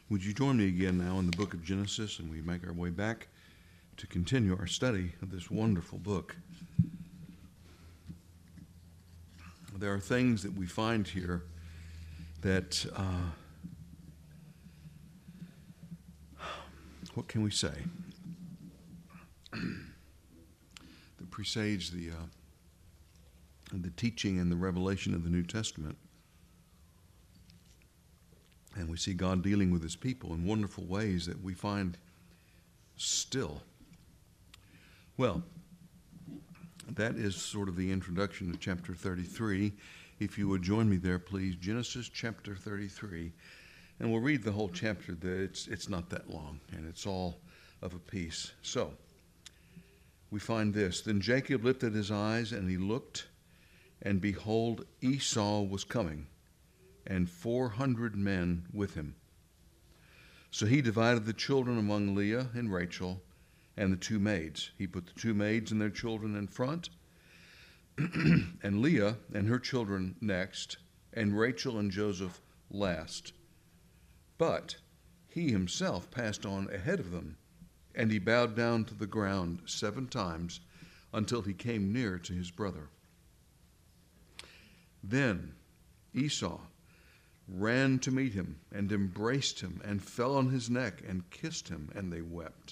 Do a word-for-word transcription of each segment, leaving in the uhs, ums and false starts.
Would you join me again now in the book of Genesis, and we make our way back to continue our study of this wonderful book. There are things that we find here that, uh, what can we say, that presage the, uh, the teaching and the revelation of the New Testament. And we see God dealing with his people in wonderful ways that we find still. Well, that is sort of the introduction to chapter thirty-three. If you would join me there, please. Genesis chapter thirty-three. And we'll read the whole chapter. It's, it's not that long, and it's all of a piece. So, we find this. Then Jacob lifted his eyes, and he looked, and behold, Esau was coming, and four hundred men with him. So he divided the children among Leah and Rachel and the two maids. He put the two maids and their children in front, and Leah and her children next, and Rachel and Joseph last. But he himself passed on ahead of them, and he bowed down to the ground seven times until he came near to his brother. Then Esau ran to meet him and embraced him and fell on his neck and kissed him, and they wept.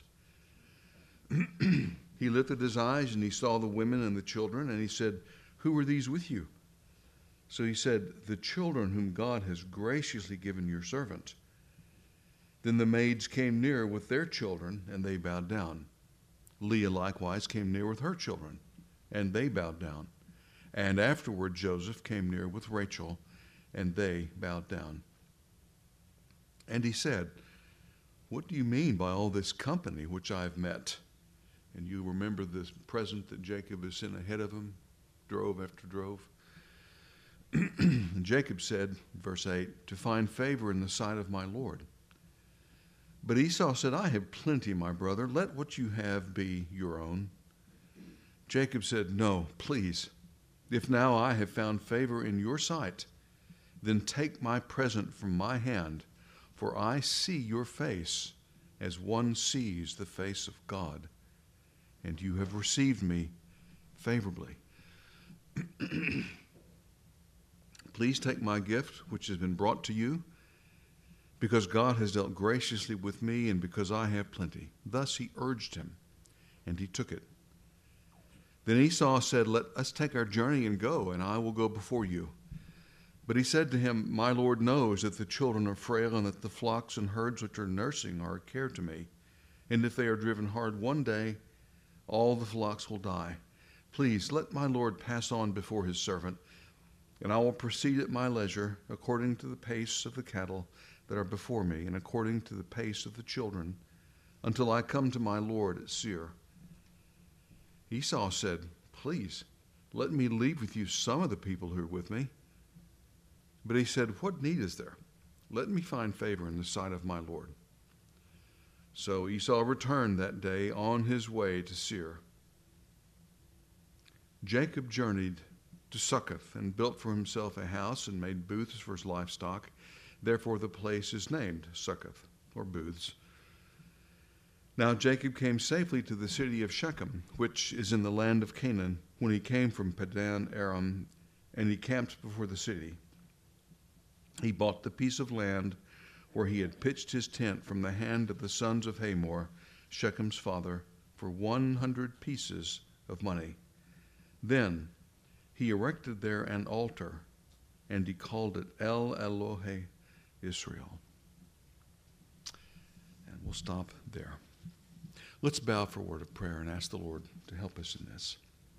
He lifted his eyes and he saw the women and the children, and he said, "Who are these with you?" So he said, "The children whom God has graciously given your servant." Then the maids came near with their children, and they bowed down. Leah likewise came near with her children, and they bowed down. And afterward Joseph came near with Rachel, and they bowed down. And he said, "What do you mean by all this company which I have met?" And you remember this present that Jacob has sent ahead of him, drove after drove. And Jacob said, verse eight, "To find favor in the sight of my Lord." But Esau said, "I have plenty, my brother. Let what you have be your own." Jacob said, "No, please. If now I have found favor in your sight, then take my present from my hand, for I see your face as one sees the face of God, and you have received me favorably. Please take my gift which has been brought to you, because God has dealt graciously with me, and because I have plenty." Thus he urged him, and he took it. Then Esau said, "Let us take our journey and go, and I will go before you." But he said to him, "My Lord knows that the children are frail, and that the flocks and herds which are nursing are a care to me. And if they are driven hard one day, all the flocks will die. Please let my Lord pass on before his servant, and I will proceed at my leisure, according to the pace of the cattle that are before me, and according to the pace of the children, until I come to my Lord at Seir." Esau said, "Please, let me leave with you some of the people who are with me." But he said, "What need is there? Let me find favor in the sight of my Lord." So Esau returned that day on his way to Seir. Jacob journeyed to Succoth and built for himself a house and made booths for his livestock. Therefore the place is named Succoth, or booths. Now Jacob came safely to the city of Shechem, which is in the land of Canaan, when he came from Padan Aram, and he camped before the city. He bought the piece of land where he had pitched his tent from the hand of the sons of Hamor, Shechem's father, for one hundred pieces of money. Then he erected there an altar, and he called it El Elohe Israel. And we'll stop there. Let's bow for a word of prayer and ask the Lord to help us in this.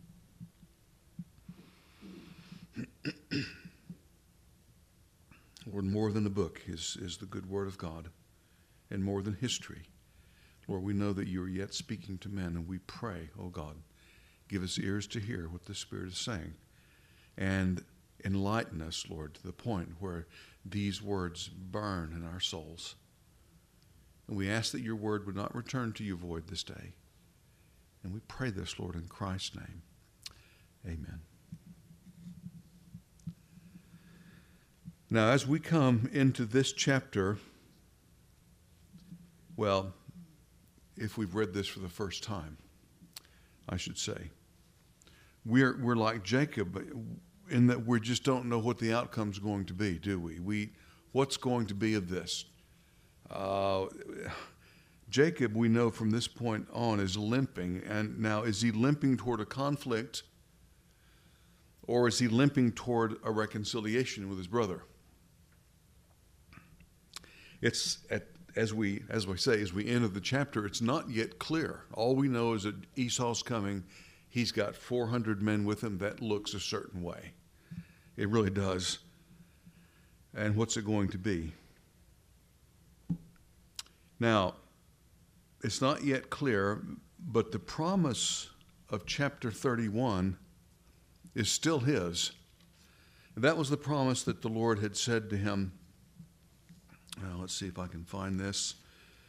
Lord, more than a book is, is the good word of God, and more than history. Lord, we know that you are yet speaking to men, and we pray, oh God, give us ears to hear what the Spirit is saying, and enlighten us, Lord, to the point where these words burn in our souls. And we ask that your word would not return to you void this day. And we pray this, Lord, in Christ's name. Amen. Now, as we come into this chapter, Well, if we've read this for the first time, I should say, we're we're like Jacob in that we just don't know what the outcome's going to be, do we? We what's going to be of this? Uh, Jacob, we know from this point on, is limping. And now, is he limping toward a conflict, or is he limping toward a reconciliation with his brother? It's at, as we as we say, as we enter the chapter, it's not yet clear. All we know is that Esau's coming. He's got four hundred men with him. That looks a certain way. It really does. And what's it going to be? Now, it's not yet clear, but the promise of chapter thirty-one is still his. That was the promise that the Lord had said to him. Now, let's see if I can find this.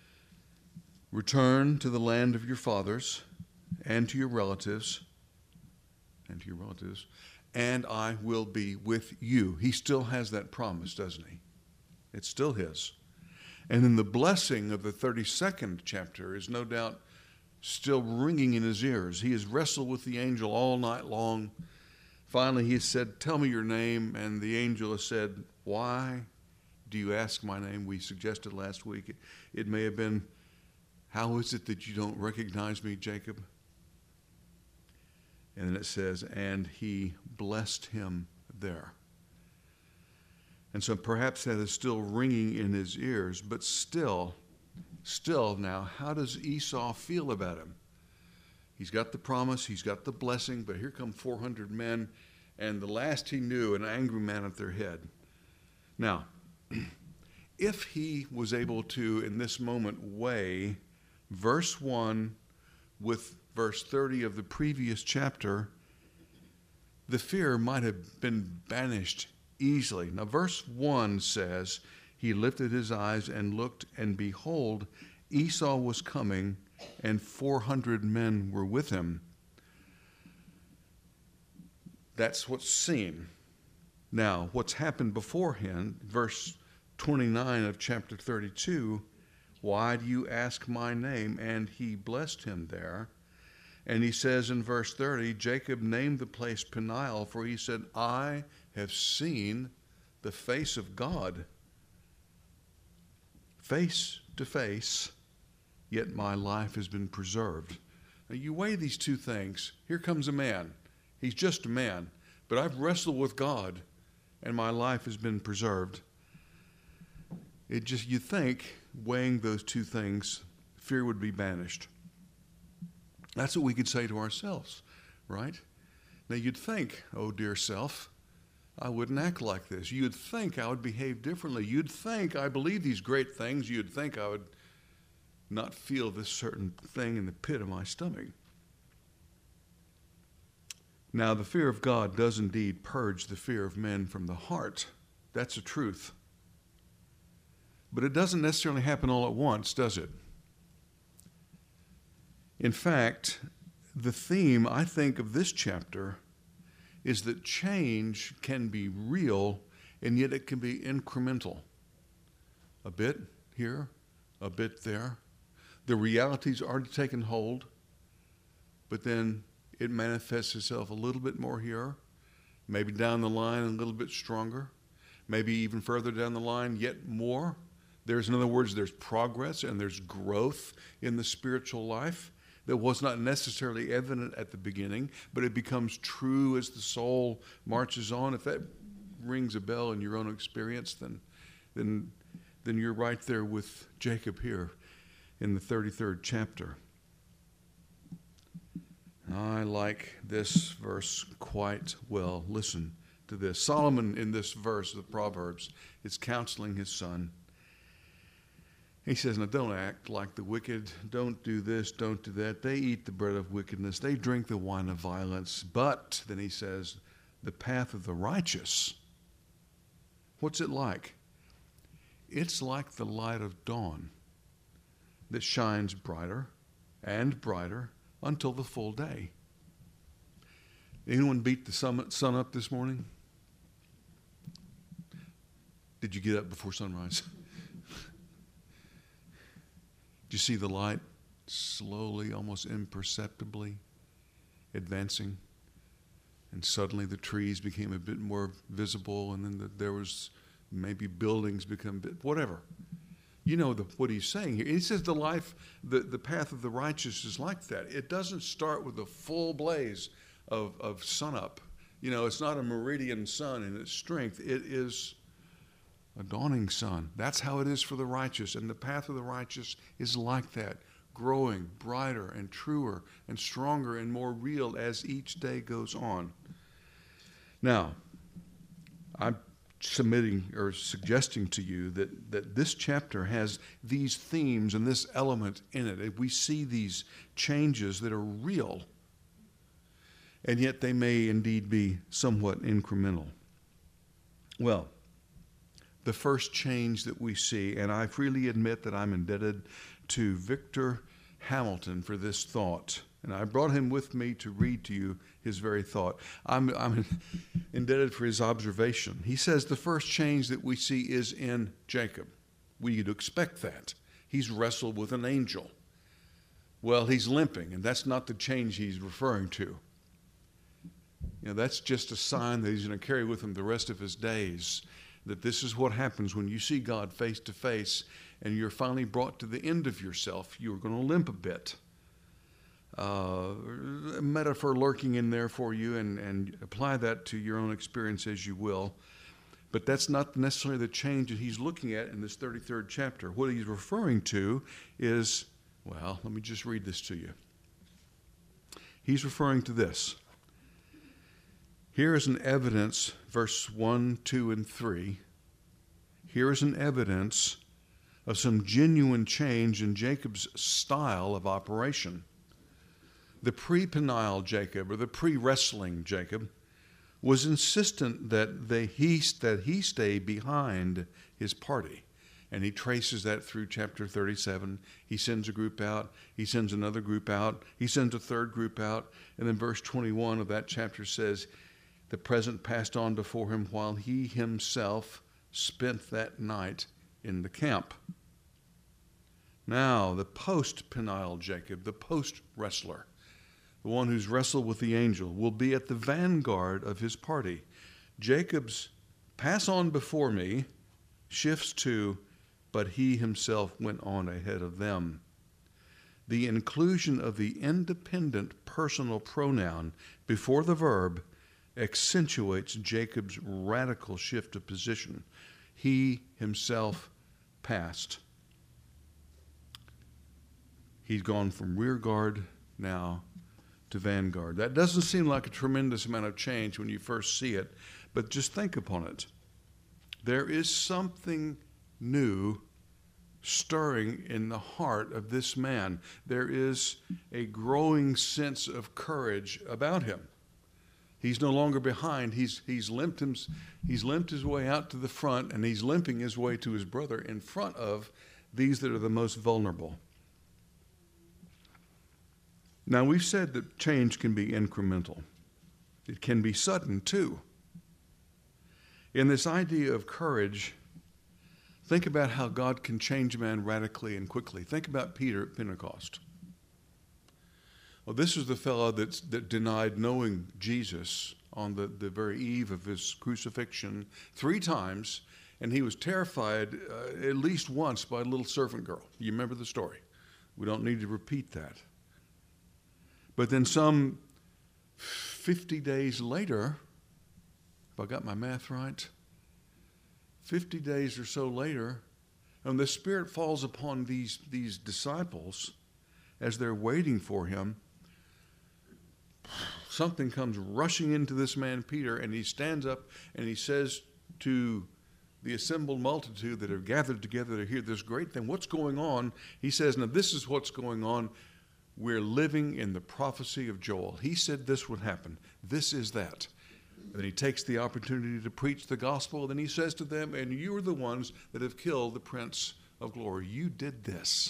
Return to the land of your fathers and to your relatives, and to your relatives, and I will be with you. He still has that promise, doesn't he? It's still his. And then the blessing of the thirty-second chapter is no doubt still ringing in his ears. He has wrestled with the angel all night long. Finally, he said, tell me your name. And the angel has said, why do you ask my name? We suggested last week. It, it may have been, how is it that you don't recognize me, Jacob? And then it says, and he blessed him there. And so perhaps that is still ringing in his ears, but still, still now, how does Esau feel about him? He's got the promise, he's got the blessing, but here come four hundred men, and the last he knew, an angry man at their head. Now, if he was able to, in this moment, weigh verse one with verse thirty of the previous chapter, the fear might have been banished easily. Now, verse one says, he lifted his eyes and looked, and behold, Esau was coming, and four hundred men were with him. That's what's seen. Now, what's happened beforehand, verse twenty-nine of chapter thirty-two, why do you ask my name? And he blessed him there. And he says in verse thirty, Jacob named the place Peniel, for he said, I have seen the face of God. Face to face, yet my life has been preserved. Now you weigh these two things. Here comes a man. He's just a man. But I've wrestled with God, and my life has been preserved. It just, you think, weighing those two things, fear would be banished. That's what we could say to ourselves, right? Now you'd think, oh dear self, I wouldn't act like this. You'd think I would behave differently. You'd think I believe these great things. You'd think I would not feel this certain thing in the pit of my stomach. Now, the fear of God does indeed purge the fear of men from the heart. That's a truth. But it doesn't necessarily happen all at once, does it? In fact, the theme, I think, of this chapter is that change can be real, and yet it can be incremental. A bit here, a bit there. The reality's already taken hold, but then it manifests itself a little bit more here, maybe down the line a little bit stronger, maybe even further down the line, yet more. There's, in other words, there's progress and there's growth in the spiritual life that was not necessarily evident at the beginning, but it becomes true as the soul marches on. If that rings a bell in your own experience, then, then, then you're right there with Jacob here in the thirty-third chapter. I like this verse quite well. Listen to this. Solomon, in this verse of the Proverbs, is counseling his son. He says, now don't act like the wicked. Don't do this, don't do that. They eat the bread of wickedness. They drink the wine of violence. But, then he says, the path of the righteous. What's it like? It's like the light of dawn that shines brighter and brighter until the full day. Anyone beat the sun up this morning? Did you get up before sunrise? Do you see the light slowly, almost imperceptibly advancing? And suddenly the trees became a bit more visible, and then the, there was maybe buildings become, bit, whatever. You know the, what he's saying here. He says the life, the, the path of the righteous is like that. It doesn't start with a full blaze of, of sunup. You know, it's not a meridian sun in its strength. It is a dawning sun. That's how it is for the righteous. And the path of the righteous is like that, growing brighter and truer and stronger and more real as each day goes on. Now, I'm submitting or suggesting to you that, that this chapter has these themes and this element in it. We see these changes that are real, and yet they may indeed be somewhat incremental. Well, the first change that we see, and I freely admit that I'm indebted to Victor Hamilton for this thought, and I brought him with me to read to you his very thought. I'm, I'm indebted for his observation. He says the first change that we see is in Jacob. We'd expect that. He's wrestled with an angel. Well, he's limping, and that's not the change he's referring to. You know, that's just a sign that he's going to carry with him the rest of his days, that this is what happens when you see God face to face and you're finally brought to the end of yourself. You're going to limp a bit. Uh, a metaphor lurking in there for you, and, and apply that to your own experience as you will. But that's not necessarily the change that he's looking at in this thirty-third chapter. What he's referring to is, well, let me just read this to you. He's referring to this. Here is an evidence, verse one, two, and three. Here is an evidence of some genuine change in Jacob's style of operation. The pre-Peniel Jacob, or the pre-wrestling Jacob, was insistent that, they, he, that he stay behind his party. And he traces that through chapter thirty-seven. He sends a group out. He sends another group out. He sends a third group out. And then verse twenty-one of that chapter says, the present passed on before him while he himself spent that night in the camp. Now, the post-Peniel Jacob, the post-wrestler, the one who's wrestled with the angel, will be at the vanguard of his party. Jacob's pass on before me shifts to, but he himself went on ahead of them. The inclusion of the independent personal pronoun before the verb accentuates Jacob's radical shift of position. He himself passed. He's gone from rear guard now to vanguard. That doesn't seem like a tremendous amount of change when you first see it, but just think upon it. There is something new stirring in the heart of this man. There is a growing sense of courage about him. He's no longer behind. He's, he's, limped him, he's limped his way out to the front, and he's limping his way to his brother in front of these that are the most vulnerable. Now, we've said that change can be incremental. It can be sudden, too. In this idea of courage, think about how God can change a man radically and quickly. Think about Peter at Pentecost. Well, this is the fellow that's, that denied knowing Jesus on the, the very eve of his crucifixion three times, and he was terrified uh, at least once by a little servant girl. You remember the story. We don't need to repeat that. But then some fifty days later, if I got my math right, fifty days or so later, and the Spirit falls upon these, these disciples as they're waiting for him, something comes rushing into this man, Peter, and he stands up and he says to the assembled multitude that have gathered together to hear this great thing, what's going on? He says, now this is what's going on. We're living in the prophecy of Joel. He said this would happen. This is that. And then he takes the opportunity to preach the gospel. Then he says to them, and you are the ones that have killed the Prince of Glory. You did this.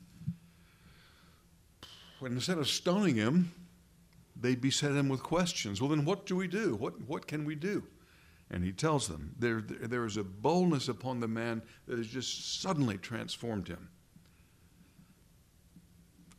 And instead of stoning him, they beset him with questions. Well, then what do we do? What, what can we do? And he tells them, there, there is a boldness upon the man that has just suddenly transformed him.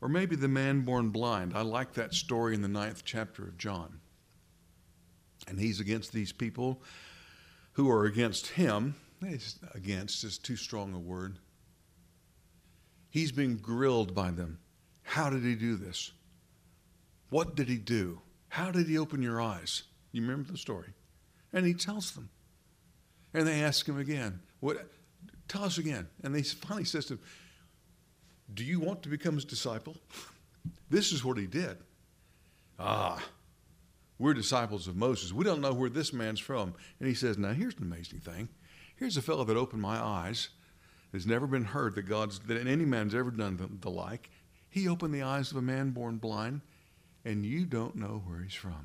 Or maybe the man born blind. I like that story in the ninth chapter of John. And he's against these people who are against him. Against is too strong a word. He's being grilled by them. How did he do this? What did he do? How did he open your eyes? You remember the story? And he tells them. And they ask him again, "What? Tell us again." And they finally says to him, "Do you want to become his disciple?" This is what he did. Ah, we're disciples of Moses. We don't know where this man's from. And he says, now here's an amazing thing. Here's a fellow that opened my eyes. There's never been heard that God's, that any man's ever done the, the like. He opened the eyes of a man born blind, and you don't know where he's from.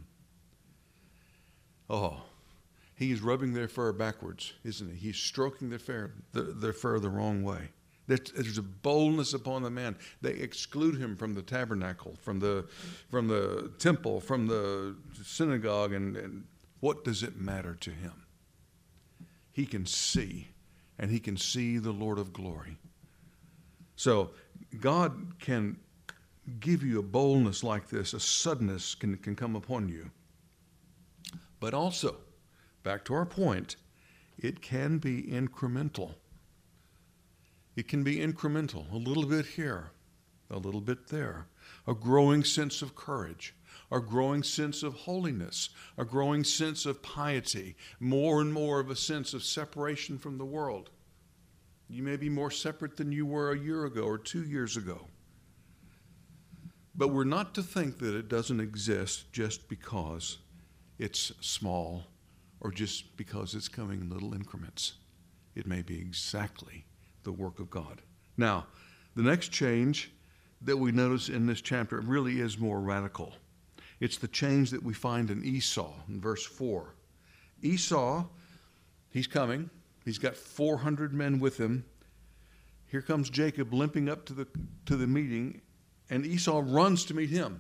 Oh, he's rubbing their fur backwards, isn't he? He's stroking their fur, the, their fur the wrong way. There's a boldness upon the man. They exclude him from the tabernacle, from the, from the temple, from the synagogue, and, and what does it matter to him? He can see, and he can see the Lord of glory. So God can give you a boldness like this, a suddenness can, can come upon you. But also, back to our point, it can be incremental. It can be incremental, a little bit here, a little bit there, a growing sense of courage, a growing sense of holiness, a growing sense of piety, more and more of a sense of separation from the world. You may be more separate than you were a year ago or two years ago. But we're not to think that it doesn't exist just because it's small or just because it's coming in little increments. It may be exactly the work of God. Now, the next change that we notice in this chapter really is more radical. It's the change that we find in Esau in verse four. Esau, he's coming. He's got four hundred men with him. Here comes Jacob limping up to the, to the meeting, and Esau runs to meet him.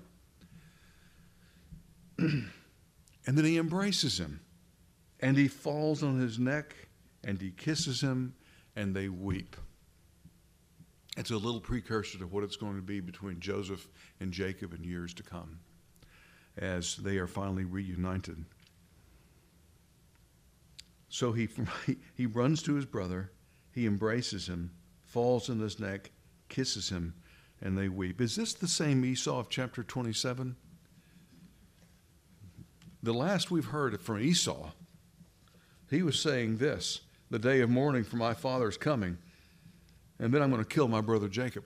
And then he embraces him, and he falls on his neck, and he kisses him, and they weep. It's a little precursor to what it's going to be between Joseph and Jacob in years to come as they are finally reunited. So he, he runs to his brother, he embraces him, falls on his neck, kisses him, and they weep. Is this the same Esau of chapter twenty-seven? The last we've heard from Esau, he was saying this: the day of mourning for my father is coming, and then I'm going to kill my brother Jacob.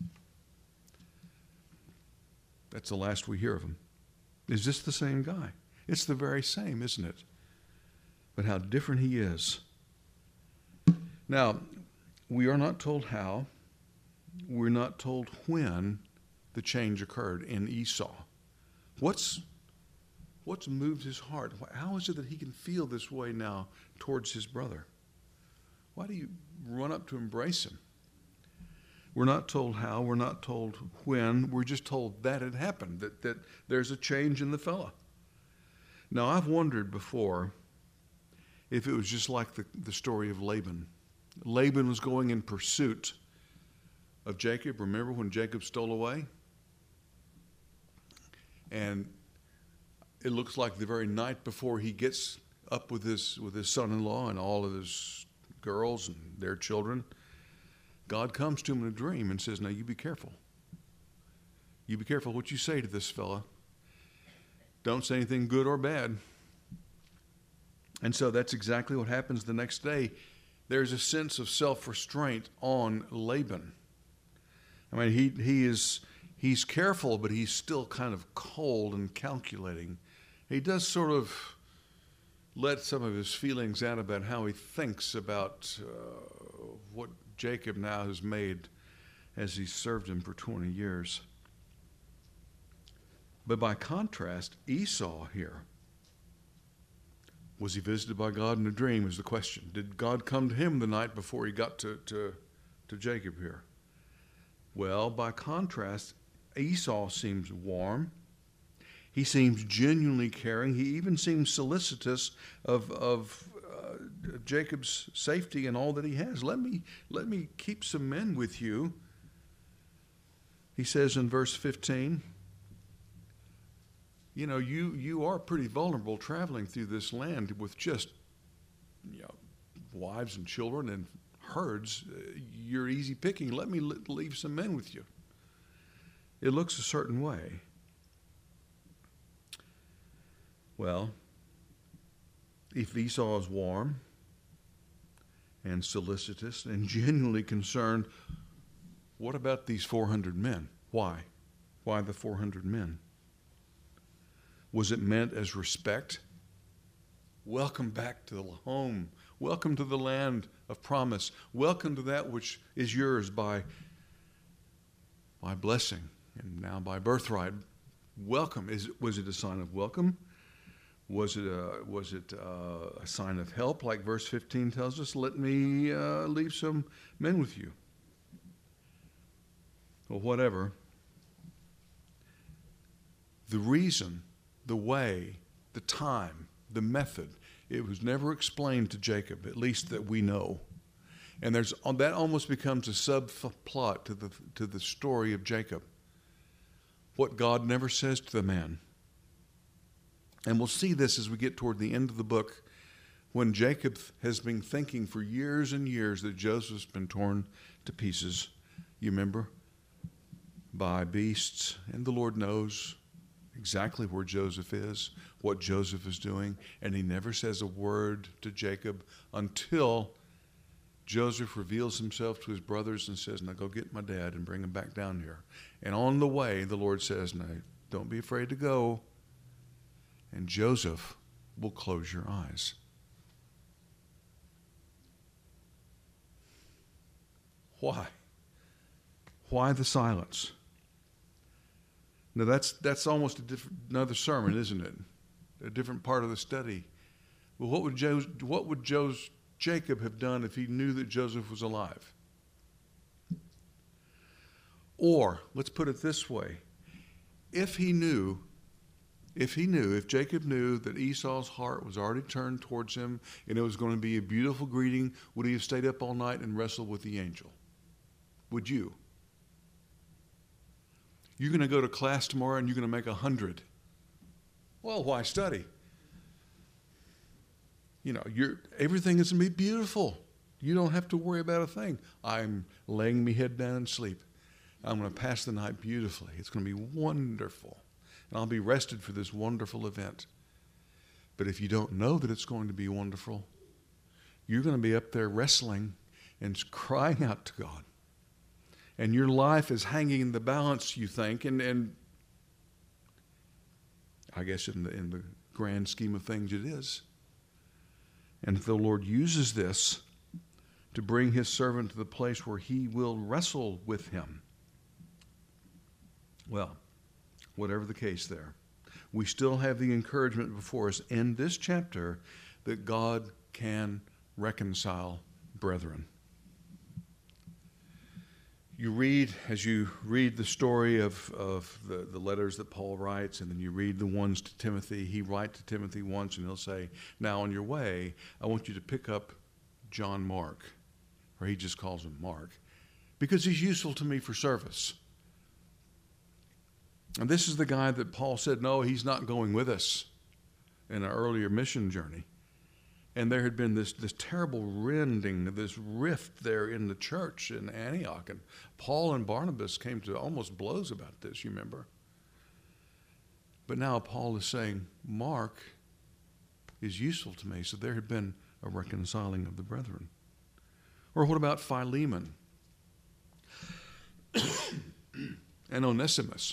That's the last we hear of him. Is this the same guy? It's the very same, isn't it? But how different he is. Now, we are not told how. We're not told when the change occurred in Esau. What's, what's moved his heart? How is it that he can feel this way now towards his brother? Why do you run up to embrace him? We're not told how. We're not told when. We're just told that it happened, that, that there's a change in the fella. Now, I've wondered before if it was just like the, the story of Laban. Laban was going in pursuit of Jacob. Remember when Jacob stole away? And it looks like the very night before he gets up with his, with his son-in-law and all of his girls and their children, God comes to him in a dream and says, now you be careful. You be careful what you say to this fella. Don't say anything good or bad. And so that's exactly what happens the next day. There's a sense of self-restraint on Laban. I mean, he he is he's careful, but he's still kind of cold and calculating. He does sort of let some of his feelings out about how he thinks about uh, what Jacob now has made as he served him for twenty years. But by contrast, Esau here, was he visited by God in a dream is the question. Did God come to him the night before he got to, to, to Jacob here? Well, by contrast, Esau seems warm. He seems genuinely caring. He even seems solicitous of, of uh, Jacob's safety and all that he has. Let me, let me keep some men with you. He says in verse fifteen, you know, you, you are pretty vulnerable traveling through this land with just, you know, wives and children and herds. You're easy picking. Let me leave some men with you. It looks a certain way. Well, if Esau is warm and solicitous and genuinely concerned, what about these four hundred men? Why? Why the four hundred men? Was it meant as respect? Welcome back to the home. Welcome to the land of promise. Welcome to that which is yours by, by blessing and now by birthright. Welcome. Is, was it a sign of welcome? Was it a, was it a, a sign of help, like verse fifteen tells us? Let me uh, leave some men with you. Well, whatever. The reason, the way, the time, the method, it was never explained to Jacob, at least that we know. And there's that almost becomes a subplot to the to the story of Jacob. What God never says to the man. And we'll see this as we get toward the end of the book, when Jacob has been thinking for years and years that Joseph's been torn to pieces. You remember? By beasts. And the Lord knows exactly where Joseph is, what Joseph is doing, and he never says a word to Jacob until Joseph reveals himself to his brothers and says, now go get my dad and bring him back down here. And on the way, the Lord says, now don't be afraid to go, and Joseph will close your eyes. Why? Why the silence? Now that's that's almost a different, another sermon, isn't it? A different part of the study. Well, what would Joe, what would Joe's, Jacob have done if he knew that Joseph was alive? Or let's put it this way: if he knew, if he knew, if Jacob knew that Esau's heart was already turned towards him and it was going to be a beautiful greeting, would he have stayed up all night and wrestled with the angel? Would you? You're going to go to class tomorrow and you're going to make a hundred. Well, why study? You know, you're, everything is going to be beautiful. You don't have to worry about a thing. I'm laying me head down and sleep. I'm going to pass the night beautifully. It's going to be wonderful. And I'll be rested for this wonderful event. But if you don't know that it's going to be wonderful, you're going to be up there wrestling and crying out to God. And your life is hanging in the balance, you think, and, and I guess in the, in the grand scheme of things it is. And if the Lord uses this to bring his servant to the place where he will wrestle with him, well, whatever the case there, we still have the encouragement before us in this chapter that God can reconcile brethren. You read, as you read the story of, of the, the letters that Paul writes, and then you read the ones to Timothy. He writes to Timothy once, and he'll say, now on your way, I want you to pick up John Mark, or he just calls him Mark, because he's useful to me for service. And this is the guy that Paul said, no, he's not going with us in our earlier mission journey. And there had been this, this terrible rending, this rift there in the church in Antioch. And Paul and Barnabas came to almost blows about this, you remember. But now Paul is saying, Mark is useful to me. So there had been a reconciling of the brethren. Or what about Philemon and Onesimus?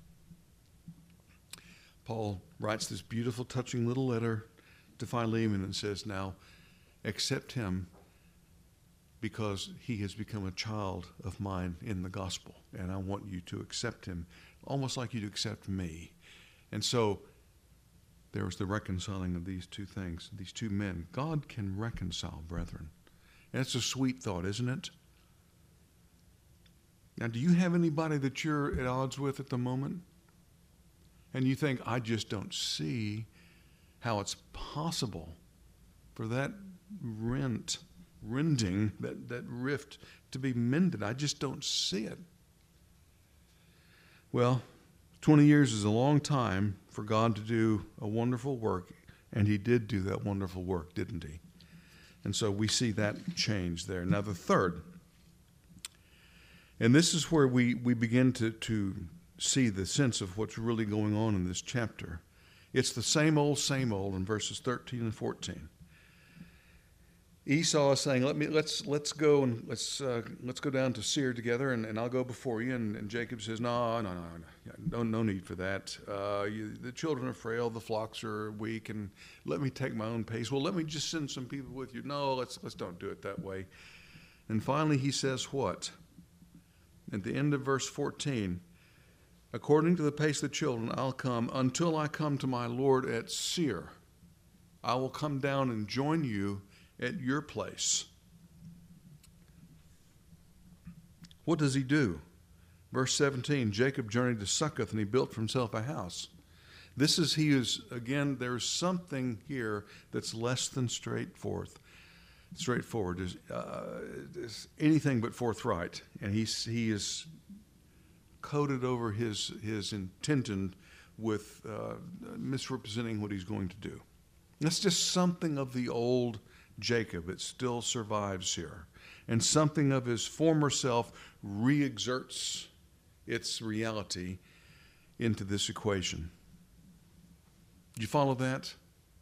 Paul writes this beautiful, touching little letter to Philemon and says, now accept him because he has become a child of mine in the gospel, and I want you to accept him almost like you'd accept me. And so there was the reconciling of these two things, these two men. God can reconcile brethren. And it's a sweet thought, isn't it? Now, do you have anybody that you're at odds with at the moment? And you think, I just don't see how it's possible for that rent, rending, that, that rift to be mended. I just don't see it. Well, twenty years is a long time for God to do a wonderful work, and he did do that wonderful work, didn't he? And so we see that change there. Now the third, and this is where we, we begin to, to see the sense of what's really going on in this chapter. It's the same old, same old in verses thirteen and fourteen. Esau is saying, "Let me let's let's go and let's uh, let's go down to Seir together, and, and I'll go before you." And, and Jacob says, "No, no, no, no, no, no need for that. Uh, you, the children are frail, the flocks are weak, and let me take my own pace. Well, let me just send some people with you. No, let's let's don't do it that way." And finally, he says, "What?" At the end of verse fourteen, "According to the pace of the children, I'll come until I come to my Lord at Seir. I will come down and join you at your place." What does he do? Verse seventeen, Jacob journeyed to Succoth, and he built for himself a house. This is, he is, again, there's something here that's less than straightforward. Straightforward is uh, is anything but forthright. And he's, he is coated over his, his intention with uh, misrepresenting what he's going to do. That's just something of the old Jacob. It still survives here. And something of his former self re-exerts its reality into this equation. Do you follow that?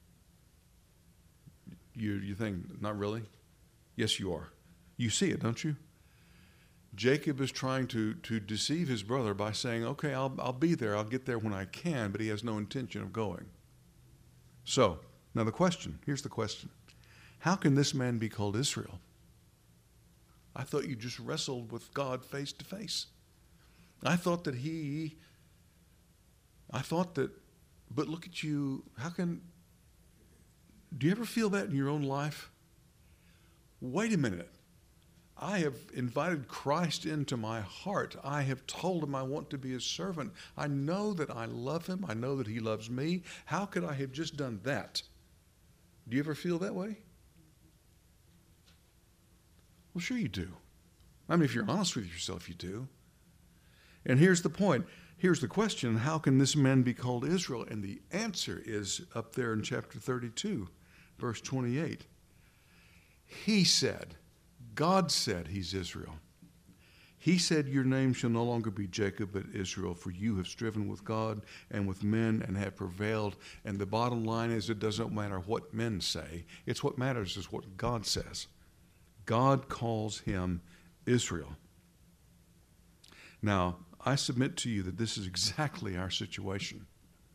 You, you think, not really? Yes, you are. You see it, don't you? Jacob is trying to, to deceive his brother by saying, okay, I'll, I'll be there. I'll get there when I can, but he has no intention of going. So, now the question, here's the question. How can this man be called Israel? I thought you just wrestled with God face to face. I thought that he, I thought that, but look at you, how can, do you ever feel that in your own life? Wait a minute. I have invited Christ into my heart. I have told him I want to be his servant. I know that I love him. I know that he loves me. How could I have just done that? Do you ever feel that way? Well, sure you do. I mean, if you're honest with yourself, you do. And here's the point. Here's the question. How can this man be called Israel? And the answer is up there in chapter thirty-two, verse twenty-eight. He said, God said he's Israel. He said, your name shall no longer be Jacob, but Israel, for you have striven with God and with men and have prevailed. And the bottom line is, it doesn't matter what men say. It's what matters is what God says. God calls him Israel. Now, I submit to you that this is exactly our situation.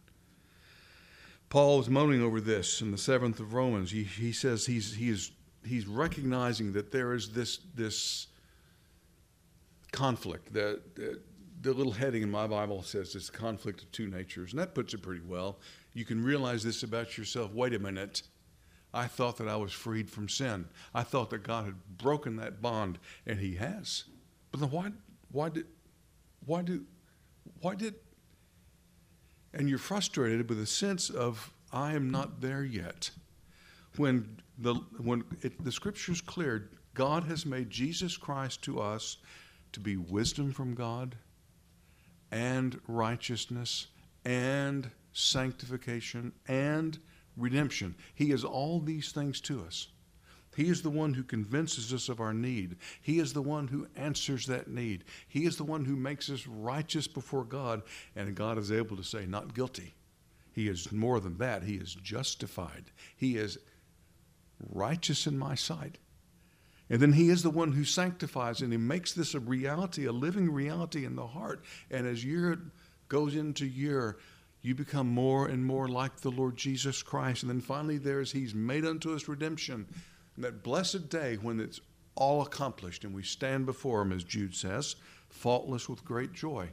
Paul is moaning over this in the seventh of Romans. He, he says he's, he is, he's recognizing that there is this, this conflict. The, the, the little heading in my Bible says it's conflict of two natures, and that puts it pretty well. You can realize this about yourself. Wait a minute. I thought that I was freed from sin. I thought that God had broken that bond, and he has. But then why, why did, why do, why did, and you're frustrated with a sense of, I am not there yet. When the, when it, the scripture's clear, God has made Jesus Christ to us to be wisdom from God and righteousness and sanctification and redemption. He is all these things to us. He is the one who convinces us of our need. He is the one who answers that need. He is the one who makes us righteous before God, and God is able to say, not guilty. He is more than that. He is justified. He is righteous in my sight. And then he is the one who sanctifies, and he makes this a reality, a living reality in the heart. And as year goes into year, you become more and more like the Lord Jesus Christ. And then finally there's, he's made unto us redemption. And that blessed day when it's all accomplished and we stand before him, as Jude says, faultless with great joy.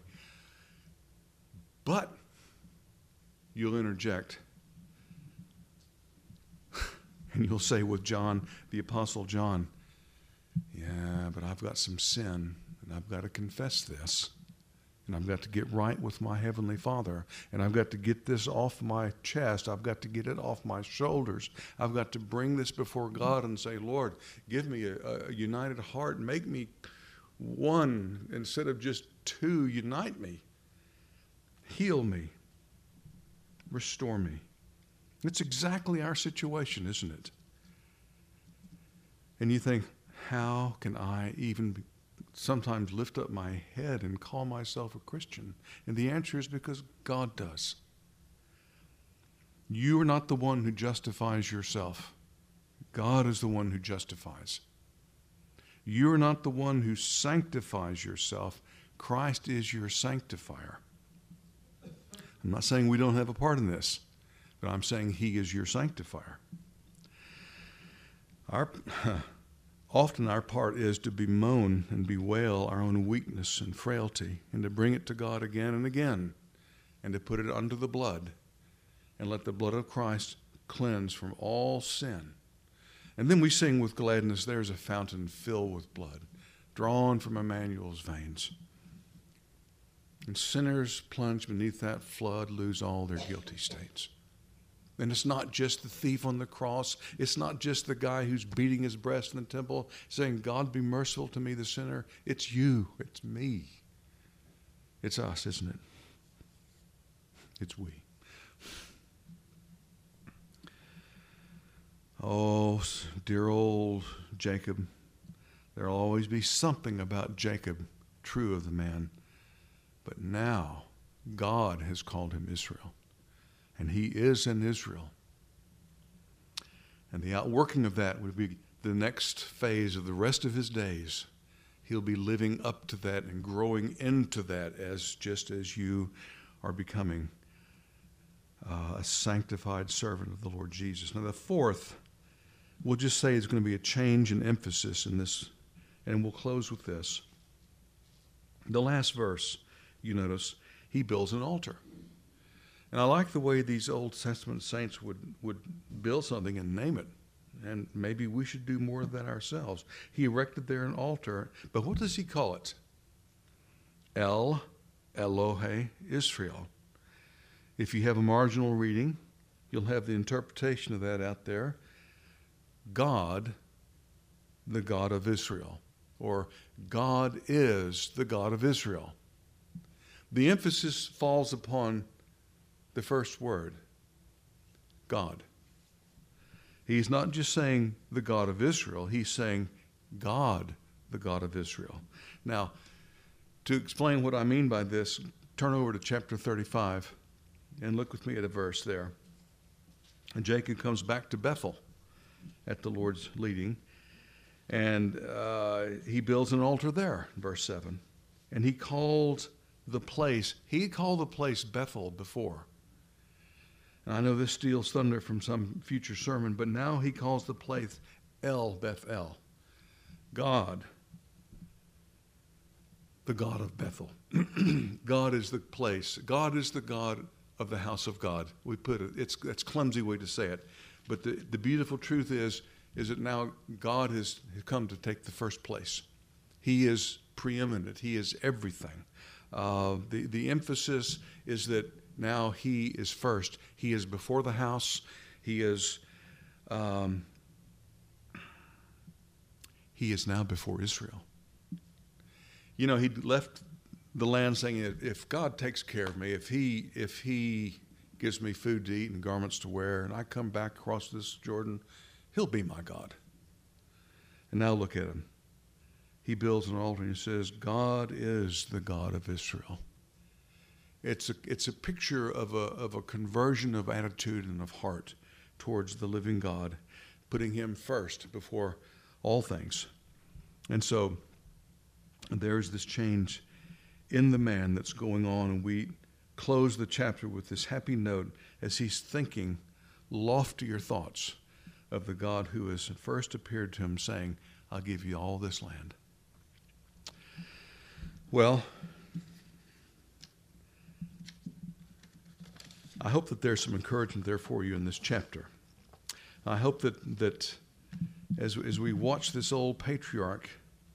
But you'll interject and you'll say with John, the Apostle John, yeah, but I've got some sin and I've got to confess this. And I've got to get right with my Heavenly Father. And I've got to get this off my chest. I've got to get it off my shoulders. I've got to bring this before God and say, Lord, give me a, a united heart. Make me one instead of just two. Unite me. Heal me. Restore me. It's exactly our situation, isn't it? And you think, how can I even be, sometimes lift up my head and call myself a Christian? And the answer is because God does. You are not the one who justifies yourself. God is the one who justifies. You are not the one who sanctifies yourself. Christ is your sanctifier. I'm not saying we don't have a part in this, but I'm saying he is your sanctifier. Our, often our part is to bemoan and bewail our own weakness and frailty and to bring it to God again and again and to put it under the blood and let the blood of Christ cleanse from all sin. And then we sing with gladness, there's a fountain filled with blood, drawn from Emmanuel's veins. And sinners plunged beneath that flood lose all their guilty states. And it's not just the thief on the cross. It's not just the guy who's beating his breast in the temple saying, God be merciful to me, the sinner. It's you. It's me. It's us, isn't it? It's we. Oh, dear old Jacob. There'll always be something about Jacob true of the man. But now God has called him Israel. And he is in Israel. And the outworking of that would be the next phase of the rest of his days. He'll be living up to that and growing into that as just as you are becoming uh, a sanctified servant of the Lord Jesus. Now the fourth, we'll just say is going to be a change in emphasis in this, and we'll close with this. The last verse, you notice, he builds an altar. And I like the way these Old Testament saints would, would build something and name it. And maybe we should do more of that ourselves. He erected there an altar, but what does he call it? El Elohe Israel. If you have a marginal reading, you'll have the interpretation of that out there. God, the God of Israel, or God is the God of Israel. The emphasis falls upon the first word, God. He's not just saying the God of Israel, he's saying God, the God of Israel. Now, to explain what I mean by this, turn over to chapter thirty-five and look with me at a verse there. And Jacob comes back to Bethel at the Lord's leading, and uh, he builds an altar there, verse seven. And he called the place, he called the place Bethel before. And I know this steals thunder from some future sermon, but now he calls the place El Bethel. God, the God of Bethel. God is the place. God is the God of the house of God. We put it, it's that's a clumsy way to say it. But the, the beautiful truth is, is that now God has come to take the first place. He is preeminent. He is everything. Uh, the, the emphasis is that now he is first. He is before the house. He is um, he is now before Israel. You know, he left the land saying, if God takes care of me, if he if he gives me food to eat and garments to wear, and I come back across this Jordan, he'll be my God. And now look at him. He builds an altar and he says, God is the God of Israel. It's a, it's a picture of a, of a conversion of attitude and of heart towards the living God, putting him first before all things. And so there's this change in the man that's going on, and we close the chapter with this happy note as he's thinking loftier thoughts of the God who has first appeared to him saying, I'll give you all this land. Well, I hope that there's some encouragement there for you in this chapter. I hope that, that as, as we watch this old patriarch,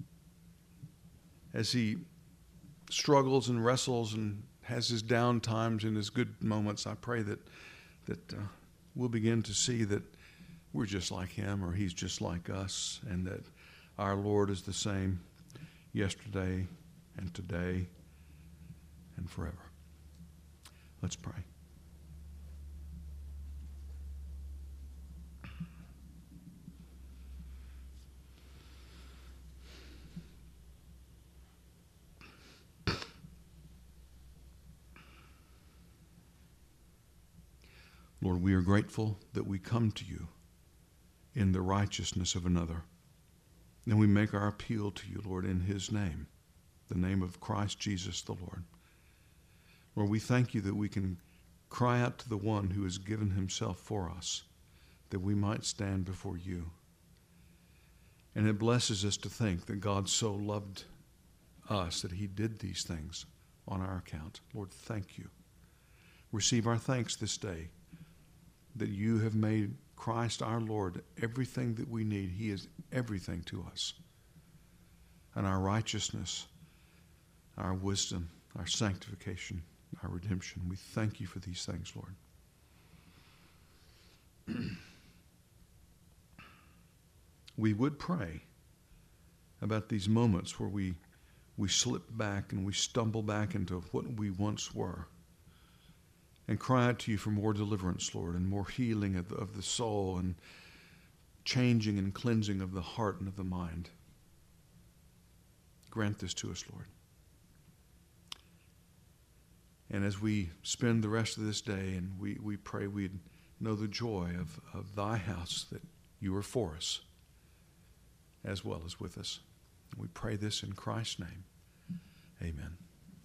as he struggles and wrestles and has his down times and his good moments, I pray that, that uh, we'll begin to see that we're just like him, or he's just like us, and that our Lord is the same yesterday and today and forever. Let's pray. Lord, we are grateful that we come to you in the righteousness of another. And we make our appeal to you, Lord, in his name, the name of Christ Jesus the Lord. Lord, we thank you that we can cry out to the one who has given himself for us, that we might stand before you. And it blesses us to think that God so loved us that he did these things on our account. Lord, thank you. Receive our thanks this day that you have made Christ our Lord everything that we need. He is everything to us. And our righteousness, our wisdom, our sanctification, our redemption. We thank you for these things, Lord. We would pray about these moments where we, we slip back and we stumble back into what we once were. And cry out to you for more deliverance, Lord, and more healing of the, of the soul, and changing and cleansing of the heart and of the mind. Grant this to us, Lord. And as we spend the rest of this day, and we, we pray we'd know the joy of, of thy house, that you are for us as well as with us. We pray this in Christ's name. Amen.